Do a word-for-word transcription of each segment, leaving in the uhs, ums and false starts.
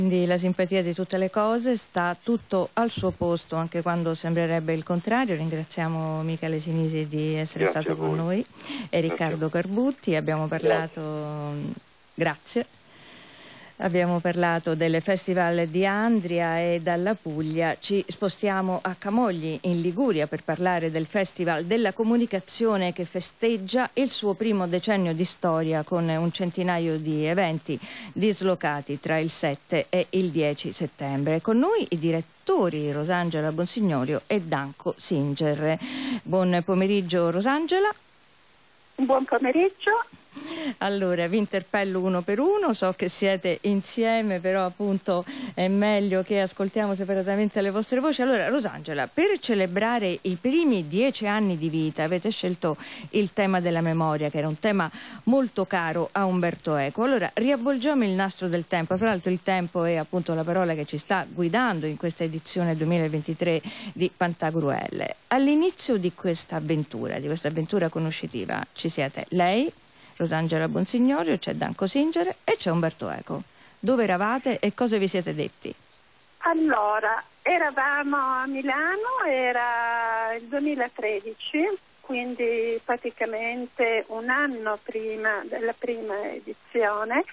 Quindi la simpatia di tutte le cose, sta tutto al suo posto anche quando sembrerebbe il contrario. Ringraziamo Michele Sinisi di essere Grazie stato con noi e Riccardo Carbutti. Abbiamo parlato, grazie. grazie. Abbiamo parlato del Festival di Andria e dalla Puglia ci spostiamo a Camogli in Liguria per parlare del Festival della Comunicazione che festeggia il suo primo decennio di storia con un centinaio di eventi dislocati tra il sette e il dieci settembre. Con noi i direttori Rosangela Bonsignorio e Danco Singer. Buon pomeriggio Rosangela. Buon pomeriggio. Allora, vi interpello uno per uno, so che siete insieme, però appunto è meglio che ascoltiamo separatamente le vostre voci. Allora, Rosangela, per celebrare i primi dieci anni di vita avete scelto il tema della memoria, che era un tema molto caro a Umberto Eco. Allora, riavvolgiamo il nastro del tempo. Fra l'altro il tempo è appunto la parola che ci sta guidando in questa edizione duemilaventitré di Pantagruel. All'inizio di questa avventura, di questa avventura conoscitiva, ci siete lei, Rosangela Bonsignorio, c'è Danco Singer e c'è Umberto Eco. Dove eravate e cosa vi siete detti? Allora, eravamo a Milano, era il duemilatredici, quindi praticamente un anno prima della prima edizione,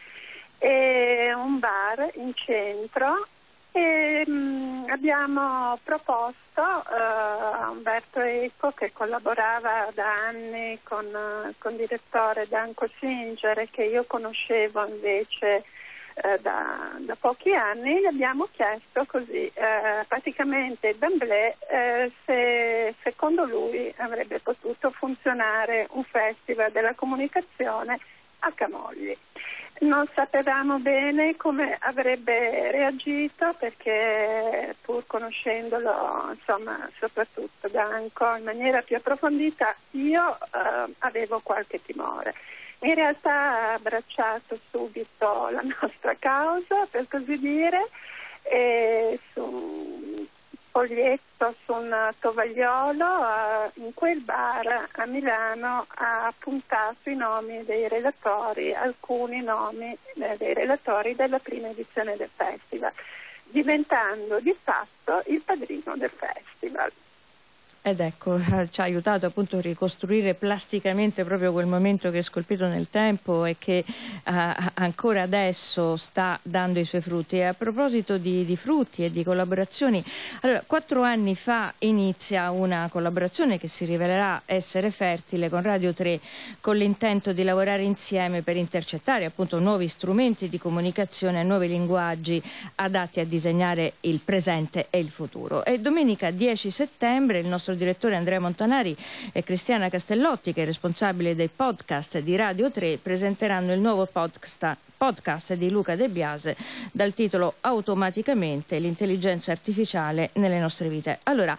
e un bar in centro. E, mh, abbiamo proposto uh, a Umberto Eco, che collaborava da anni con, uh, con il direttore Danco Singer, che io conoscevo invece uh, da, da pochi anni, gli abbiamo chiesto così uh, praticamente d'emblée uh, se secondo lui avrebbe potuto funzionare un festival della comunicazione a Camogli. Non sapevamo bene come avrebbe reagito, perché pur conoscendolo, insomma, soprattutto Danco in maniera più approfondita, io eh, avevo qualche timore. In realtà ha abbracciato subito la nostra causa, per così dire, e su un foglietto su un tovagliolo uh, in quel bar a Milano ha puntato i nomi dei relatori, alcuni nomi eh, dei relatori della prima edizione del festival, diventando di fatto il padrino del festival. Ed ecco, ci ha aiutato appunto a ricostruire plasticamente proprio quel momento che è scolpito nel tempo e che uh, ancora adesso sta dando i suoi frutti. E a proposito di, di frutti e di collaborazioni, allora, quattro anni fa inizia una collaborazione che si rivelerà essere fertile con Radio tre, con l'intento di lavorare insieme per intercettare appunto nuovi strumenti di comunicazione e nuovi linguaggi adatti a disegnare il presente e il futuro. E domenica dieci settembre il nostro direttore Andrea Montanari e Cristiana Castellotti, che è responsabile dei podcast di Radio tre, presenteranno il nuovo podcast, podcast di Luca De Biase dal titolo Automaticamente l'intelligenza artificiale nelle nostre vite. Allora,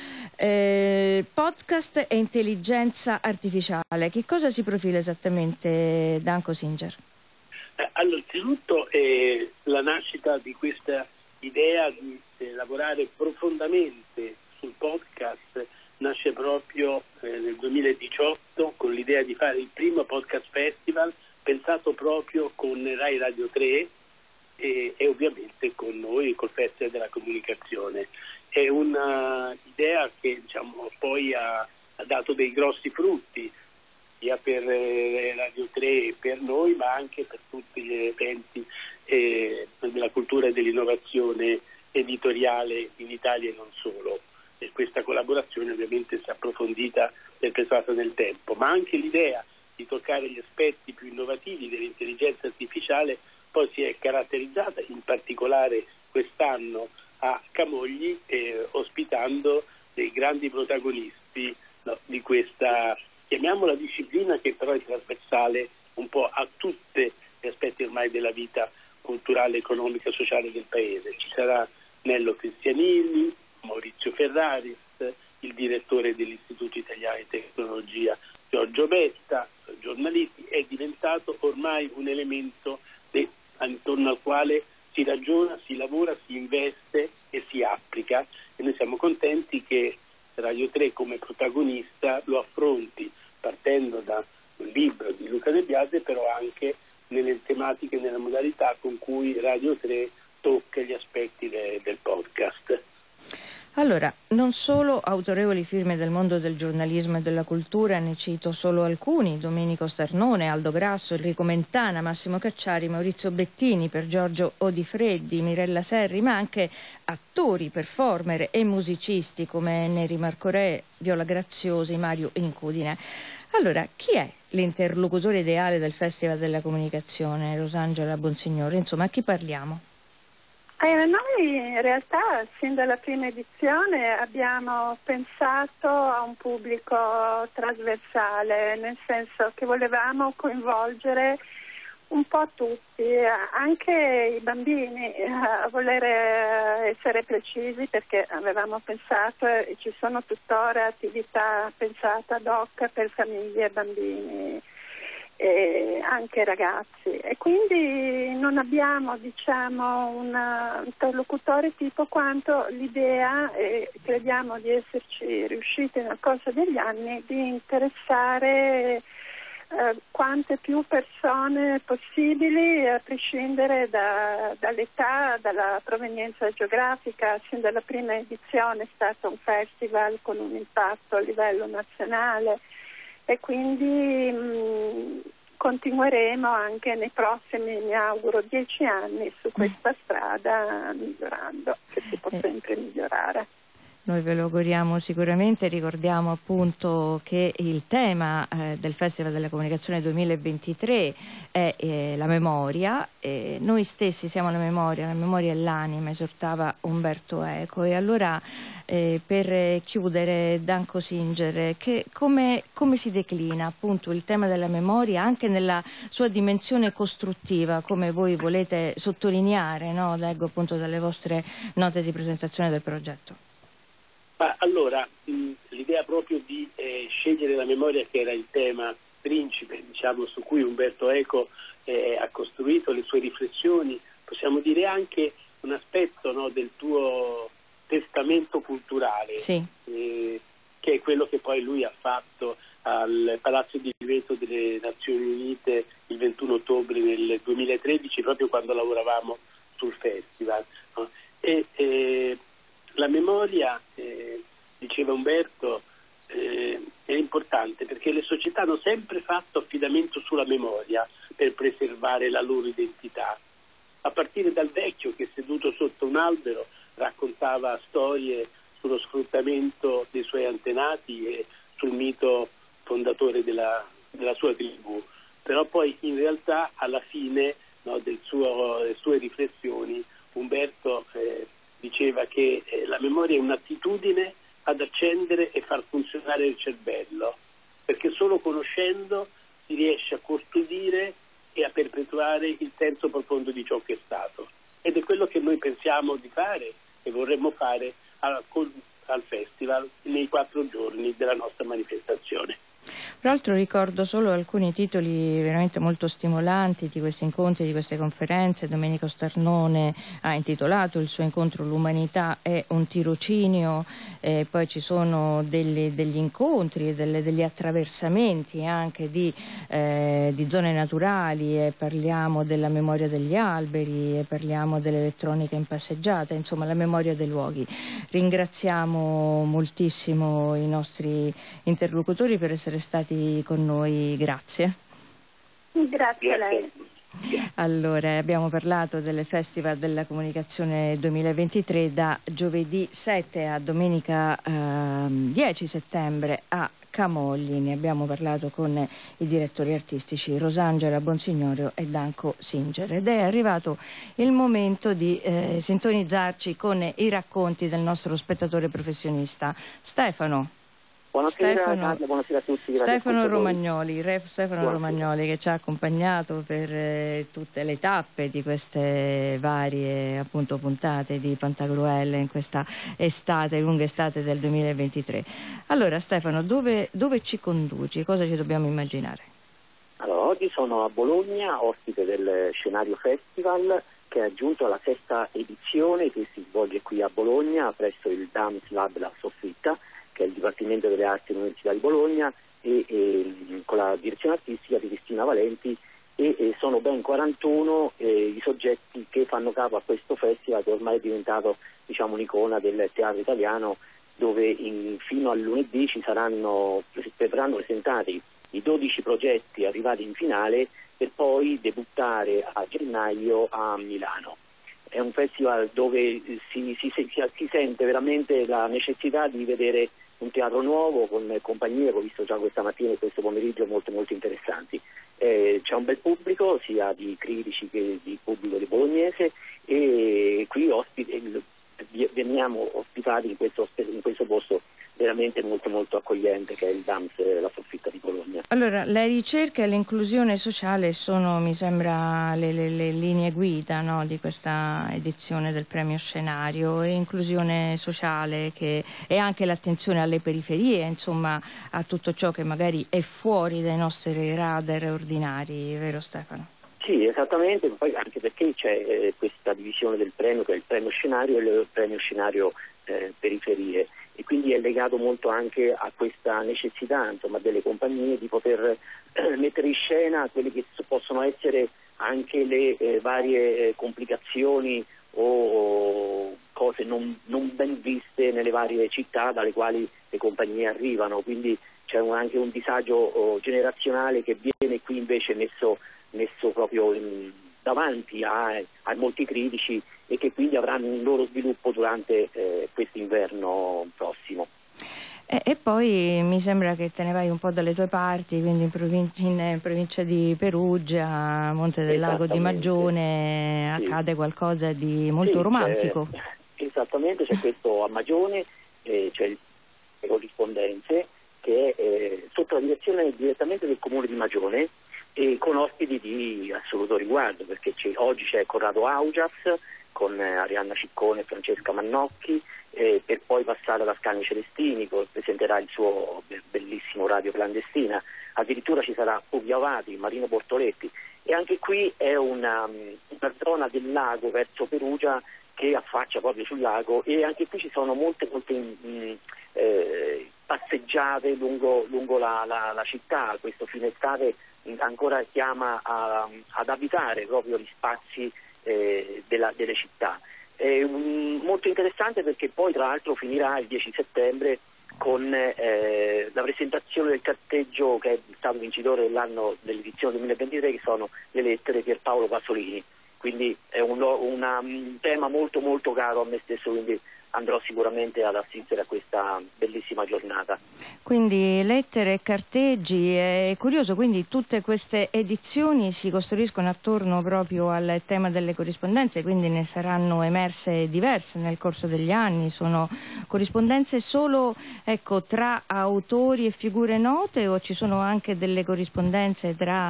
eh, podcast e intelligenza artificiale, che cosa si profila esattamente, Danco Singer? Allora, innanzitutto eh, la nascita di questa idea di eh, lavorare profondamente sul podcast nasce proprio eh, nel duemiladiciotto con l'idea di fare il primo podcast festival pensato proprio con Rai Radio tre e, e ovviamente con noi, col Festival della Comunicazione. È un'idea che diciamo poi ha, ha dato dei grossi frutti sia per eh, Radio tre e per noi, ma anche per tutti gli eventi eh, della cultura e dell'innovazione editoriale in Italia e non solo. E questa collaborazione ovviamente si è approfondita e pensata nel tempo, ma anche l'idea di toccare gli aspetti più innovativi dell'intelligenza artificiale poi si è caratterizzata in particolare quest'anno a Camogli, eh, ospitando dei grandi protagonisti no, di questa, chiamiamola disciplina, che però è trasversale un po' a tutti gli aspetti ormai della vita culturale, economica e sociale del Paese. Ci sarà Nello Cristianilli, Maurizio Ferraris, il direttore dell'Istituto Italiano di Tecnologia Giorgio Betta, giornalisti. È diventato ormai un elemento de, intorno al quale si ragiona, si lavora, si investe e si applica, e noi siamo contenti che Radio tre come protagonista lo affronti partendo da un libro di Luca De Biase, però anche nelle tematiche e nelle modalità con cui Radio tre tocca gli aspetti de, del podcast. Allora, non solo autorevoli firme del mondo del giornalismo e della cultura, ne cito solo alcuni: Domenico Starnone, Aldo Grasso, Enrico Mentana, Massimo Cacciari, Maurizio Bettini, Per Giorgio Odifreddi, Mirella Serri, ma anche attori, performer e musicisti come Neri Marcorè, Viola Graziosi, Mario Incudine. Allora, chi è l'interlocutore ideale del Festival della Comunicazione, Rosangela Bonsignore? Insomma, a chi parliamo? Eh, noi in realtà sin dalla prima edizione abbiamo pensato a un pubblico trasversale, nel senso che volevamo coinvolgere un po' tutti, anche i bambini, a voler essere precisi, perché avevamo pensato e ci sono tuttora attività pensate ad hoc per famiglie e bambini e anche ragazzi, e quindi non abbiamo, diciamo, un interlocutore tipo, quanto l'idea, e crediamo di esserci riusciti nel corso degli anni, di interessare eh, quante più persone possibili, a prescindere da, dall'età, dalla provenienza geografica. Sin dalla prima edizione è stato un festival con un impatto a livello nazionale, e quindi mh, continueremo anche nei prossimi, mi auguro, dieci anni su questa strada, migliorando, che si può sempre migliorare. Noi ve lo auguriamo sicuramente. Ricordiamo appunto che il tema eh, del Festival della Comunicazione duemilaventitré è eh, la memoria. Eh, noi stessi siamo la memoria, la memoria è l'anima, esortava Umberto Eco. E allora eh, per chiudere, Danko Singer, che come, come si declina appunto il tema della memoria anche nella sua dimensione costruttiva, come voi volete sottolineare, no? Leggo appunto dalle vostre note di presentazione del progetto. Ma allora, mh, l'idea proprio di eh, scegliere la memoria, che era il tema principe, diciamo, su cui Umberto Eco eh, ha costruito le sue riflessioni, possiamo dire anche un aspetto, no, del tuo testamento culturale, sì. eh, che è quello che poi lui ha fatto al Palazzo di Riveto delle Nazioni Unite il ventuno ottobre del duemilatredici, proprio quando lavoravamo sul festival, no? E, eh, la memoria, eh, diceva Umberto, eh, è importante perché le società hanno sempre fatto affidamento sulla memoria per preservare la loro identità. A partire dal vecchio che, seduto sotto un albero, raccontava storie sullo sfruttamento dei suoi antenati e sul mito fondatore della, della sua tribù. Però poi in realtà alla fine, no, del suo, delle sue riflessioni, Umberto eh, diceva che eh, la memoria è un'attitudine ad accendere e far funzionare il cervello, perché solo conoscendo si riesce a custodire e a perpetuare il senso profondo di ciò che è stato. Ed è quello che noi pensiamo di fare e vorremmo fare al, al festival nei quattro giorni della nostra manifestazione. Tra l'altro ricordo solo alcuni titoli veramente molto stimolanti di questi incontri, di queste conferenze. Domenico Starnone ha intitolato il suo incontro "L'umanità è un tirocinio", eh, poi ci sono delle, degli incontri, delle, degli attraversamenti anche di, eh, di zone naturali, e parliamo della memoria degli alberi, e parliamo dell'elettronica in passeggiata, insomma la memoria dei luoghi. Ringraziamo moltissimo i nostri interlocutori per essere stati con noi, grazie. Grazie a lei. Allora, abbiamo parlato del Festival della Comunicazione duemilaventitré da giovedì sette a domenica eh, dieci settembre a Camogli. Ne abbiamo parlato con i direttori artistici Rosangela Bonsignore e Danko Singer, ed è arrivato il momento di eh, sintonizzarci con i racconti del nostro spettatore professionista Stefano. Buonasera, Stefano, Carla, buonasera a tutti. Stefano Romagnoli, Re Stefano Buonasera. Romagnoli, che ci ha accompagnato per eh, tutte le tappe di queste varie appunto puntate di Pantagruel in questa estate, lunga estate del duemilaventitré. Allora Stefano, dove, dove ci conduci? Cosa ci dobbiamo immaginare? Allora, oggi sono a Bologna, ospite del Scenario Festival, che è aggiunto alla sesta edizione, che si svolge qui a Bologna presso il Dance Lab La Soffitta, che è il Dipartimento delle Arti dell'Università di Bologna, e, e con la direzione artistica di Cristina Valenti e, e sono ben quarantuno eh, i soggetti che fanno capo a questo festival, che ormai è diventato, diciamo, un'icona del teatro italiano, dove in, fino al lunedì ci saranno, verranno presentati i dodici progetti arrivati in finale per poi debuttare a gennaio a Milano. È un festival dove si, si, si, si sente veramente la necessità di vedere un teatro nuovo, con compagnie che ho visto già questa mattina e questo pomeriggio molto molto interessanti. Eh, c'è un bel pubblico, sia di critici che di pubblico di bolognese, e qui ospiti, veniamo ospitati in questo, in questo posto veramente molto molto accogliente, che è il D A M S La Soffitta di Bologna. Allora, la ricerca e l'inclusione sociale sono, mi sembra, le, le, le linee guida, no, di questa edizione del premio Scenario, e inclusione sociale che è anche l'attenzione alle periferie, insomma a tutto ciò che magari è fuori dai nostri radar ordinari, vero Stefano? Sì, esattamente, poi anche perché c'è eh, questa divisione del premio, che è il premio Scenario e il premio Scenario eh, Periferie, e quindi è legato molto anche a questa necessità, insomma, delle compagnie di poter eh, mettere in scena quelle che possono essere anche le eh, varie complicazioni o, o cose non, non ben viste nelle varie città dalle quali le compagnie arrivano, quindi c'è un, anche un disagio oh, generazionale che viene qui invece messo messo proprio in, davanti a, a molti critici, e che quindi avranno un loro sviluppo durante eh, quest'inverno prossimo. E, e poi mi sembra che te ne vai un po' dalle tue parti, quindi in, provin- in provincia di Perugia, Monte del Lago di Magione, sì. Accade qualcosa di molto sì, romantico. C'è, esattamente, c'è questo a Magione, eh, c'è il Corrispondenze, che è eh, sotto la direzione direttamente del comune di Magione, e con ospiti di assoluto riguardo, perché c'è, oggi c'è Corrado Augias con eh, Arianna Ciccone e Francesca Mannocchi, eh, per poi passare ad Ascanio Celestini, che presenterà il suo bellissimo Radio Clandestina. Addirittura ci sarà Fulvio Avati, Marino Bortoletti, e anche qui è una, una zona del lago verso Perugia che affaccia proprio sul lago, e anche qui ci sono molte, molte mh, eh, passeggiate lungo, lungo la, la, la città. Questo fine estate ancora chiama a, ad abitare proprio gli spazi eh, della, delle città. È un, molto interessante, perché poi tra l'altro finirà il dieci settembre con eh, la presentazione del carteggio che è stato vincitore dell'anno dell'edizione duemilaventitré, che sono le lettere Pierpaolo Pasolini. Quindi è un, una, un tema molto molto caro a me stesso, quindi andrò sicuramente ad assistere a questa bellissima giornata. Quindi lettere e carteggi, è curioso, quindi tutte queste edizioni si costruiscono attorno proprio al tema delle corrispondenze, quindi ne saranno emerse diverse nel corso degli anni. Sono corrispondenze solo, ecco, tra autori e figure note, o ci sono anche delle corrispondenze tra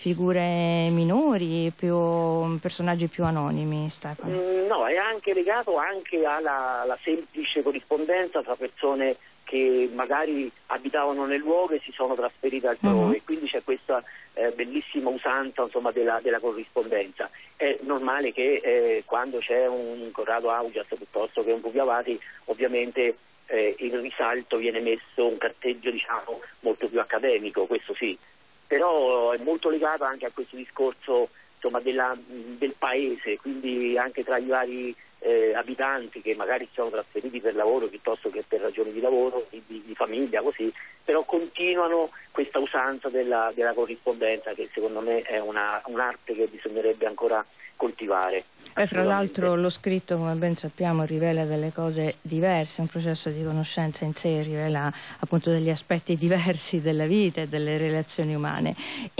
figure minori, più personaggi più anonimi, Stefano? Mm, no, è anche legato anche alla, alla semplice corrispondenza tra persone che magari abitavano nel luogo e si sono trasferite altrove, uh-huh. Quindi c'è questa eh, bellissima usanza, insomma, della, della corrispondenza. È normale che eh, quando c'è un Corrado Augias piuttosto che un Fulvio Avati, ovviamente eh, il risalto viene messo un carteggio, diciamo, molto più accademico, questo sì, però è molto legato anche a questo discorso, insomma, della, del paese, quindi anche tra i vari eh, abitanti che magari si sono trasferiti per lavoro piuttosto che per ragioni di lavoro, di, di famiglia, così, però continuano questa usanza della, della corrispondenza, che secondo me è una, un'arte che bisognerebbe ancora coltivare. E fra l'altro lo scritto, come ben sappiamo, rivela delle cose diverse, un processo di conoscenza in sé, rivela appunto degli aspetti diversi della vita e delle relazioni umane.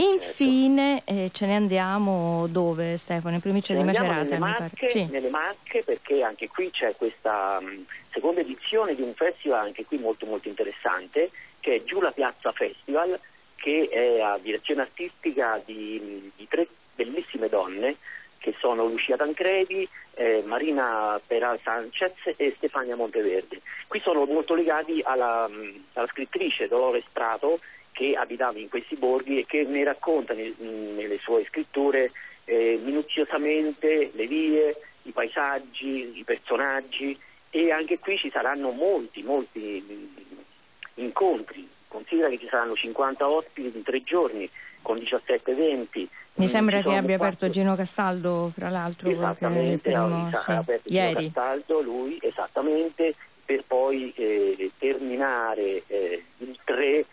Infine eh, ce ne andiamo dove, Stefano? In provincia di Macerata, nelle mi Marche, pare. Sì. Nelle Marche, perché anche qui c'è questa um, seconda edizione di un festival anche qui molto molto interessante, che è Giù la Piazza Festival, che è a direzione artistica di, di tre bellissime donne, che sono Lucia Tancredi, eh, Marina Peral Sanchez e Stefania Monteverde. Qui sono molto legati alla, alla scrittrice Dolores Prato, che abitava in questi borghi e che ne racconta nel, nelle sue scritture eh, minuziosamente le vie, i paesaggi, i personaggi, e anche qui ci saranno molti, molti incontri. Considera che ci saranno cinquanta ospiti di tre giorni con diciassette eventi, Mi sembra che abbia quattro... aperto Gino Castaldo, fra l'altro. Esattamente, primo, ha, sì. ha aperto Ieri. Gino Castaldo, lui, esattamente, per poi eh, terminare eh, il tre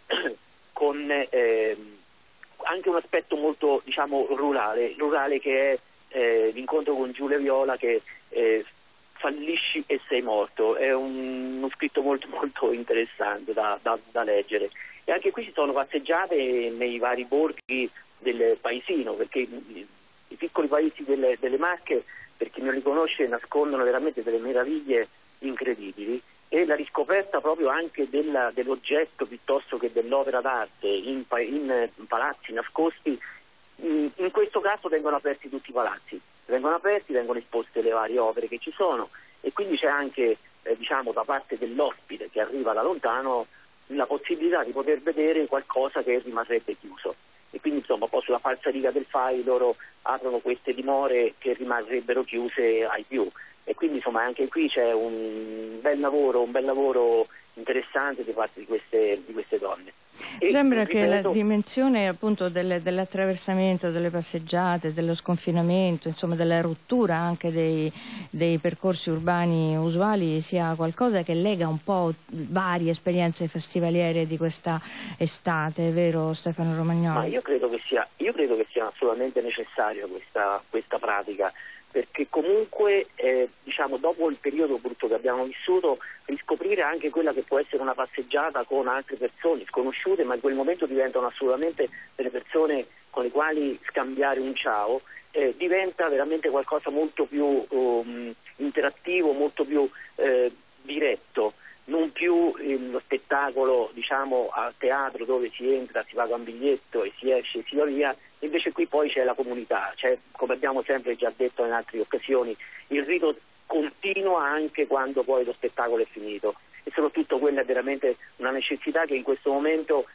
con eh, anche un aspetto molto, diciamo, rurale, rurale che è eh, l'incontro con Giulia Viola, che eh, fallisci e sei morto. È un, uno scritto molto molto interessante da, da, da leggere. E anche qui ci sono passeggiate nei vari borghi del paesino, perché i, i piccoli paesi delle, delle Marche, per chi non li conosce, nascondono veramente delle meraviglie incredibili, e la riscoperta proprio anche della, dell'oggetto piuttosto che dell'opera d'arte in, in, in palazzi nascosti. In, in questo caso vengono aperti tutti i palazzi, vengono aperti, vengono esposte le varie opere che ci sono, e quindi c'è anche eh, diciamo da parte dell'ospite che arriva da lontano la possibilità di poter vedere qualcosa che rimarrebbe chiuso. E quindi insomma poi sulla falsariga del Fai loro aprono queste dimore che rimarrebbero chiuse ai più, e quindi insomma anche qui c'è un bel lavoro, un bel lavoro interessante da parte di queste, di queste donne. E, sembra ripeto, che la dimensione appunto del, dell'attraversamento, delle passeggiate, dello sconfinamento, insomma della rottura anche dei, dei percorsi urbani usuali sia qualcosa che lega un po' varie esperienze festivaliere di questa estate, vero Stefano Romagnoli? Ma io credo che sia, io credo che sia assolutamente necessaria questa, questa pratica, perché comunque eh, diciamo dopo il periodo brutto che abbiamo vissuto, riscoprire anche quella che può essere una passeggiata con altre persone sconosciute, ma in quel momento diventano assolutamente delle persone con le quali scambiare un ciao, eh, diventa veramente qualcosa molto più um, interattivo, molto più eh, diretto. Non più eh, lo spettacolo, diciamo, a teatro dove si entra, si paga un biglietto e si esce e si va via, invece qui poi c'è la comunità, c'è, come abbiamo sempre già detto in altre occasioni, il rito continua anche quando poi lo spettacolo è finito, e soprattutto quella è veramente una necessità che in questo momento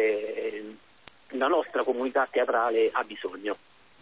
eh, la nostra comunità teatrale ha bisogno.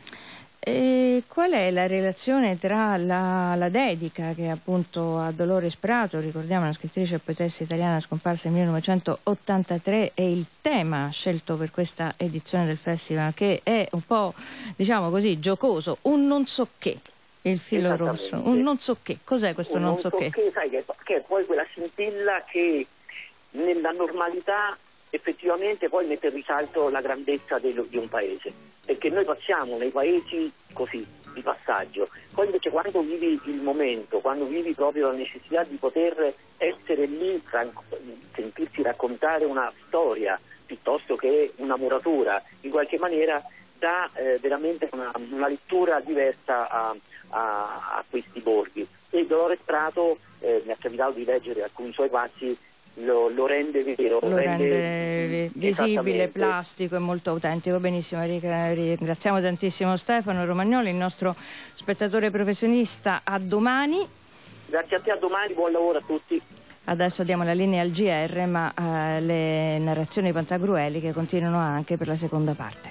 E qual è la relazione tra la, la dedica che appunto a Dolores Prato, ricordiamo una scrittrice e poetessa italiana scomparsa nel millenovecentottantatré, e il tema scelto per questa edizione del festival, che è un po', diciamo così, giocoso, un non so che, il filo rosso, un non so che, cos'è questo un non, non so, so che? che? Sai, che, che è poi quella scintilla che nella normalità effettivamente poi mette in risalto la grandezza di un paese, perché noi passiamo nei paesi così di passaggio, poi invece quando vivi il momento, quando vivi proprio la necessità di poter essere lì, sentirsi raccontare una storia piuttosto che una muratura, in qualche maniera dà eh, veramente una, una lettura diversa a, a, a questi borghi. E Dolores Prato, eh, mi è capitato di leggere alcuni suoi passi, Lo, lo rende vero, lo rende, rende visibile, plastico e molto autentico. Benissimo, ringraziamo tantissimo Stefano Romagnoli, il nostro spettatore professionista. A domani. Grazie a te, a domani, buon lavoro a tutti. Adesso diamo la linea al G R, ma eh, le narrazioni Pantagrueli che continuano anche per la seconda parte.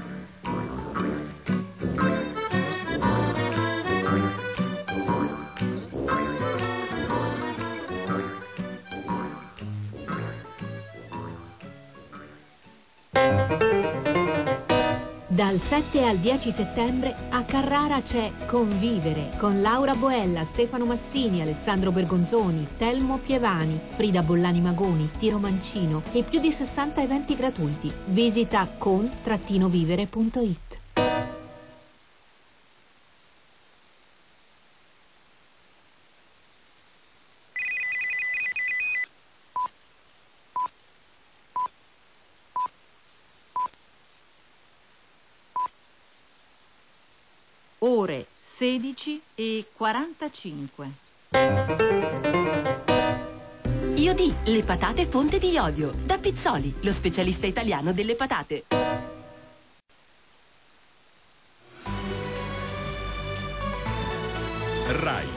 Dal sette al dieci settembre a Carrara c'è Convivere con Laura Boella, Stefano Massini, Alessandro Bergonzoni, Telmo Pievani, Frida Bollani Magoni, Tiro Mancino e più di sessanta eventi gratuiti. Visita con vivere punto it. Ore sedici e quarantacinque. Iodì, le patate fonte di iodio. Da Pizzoli, lo specialista italiano delle patate. Rai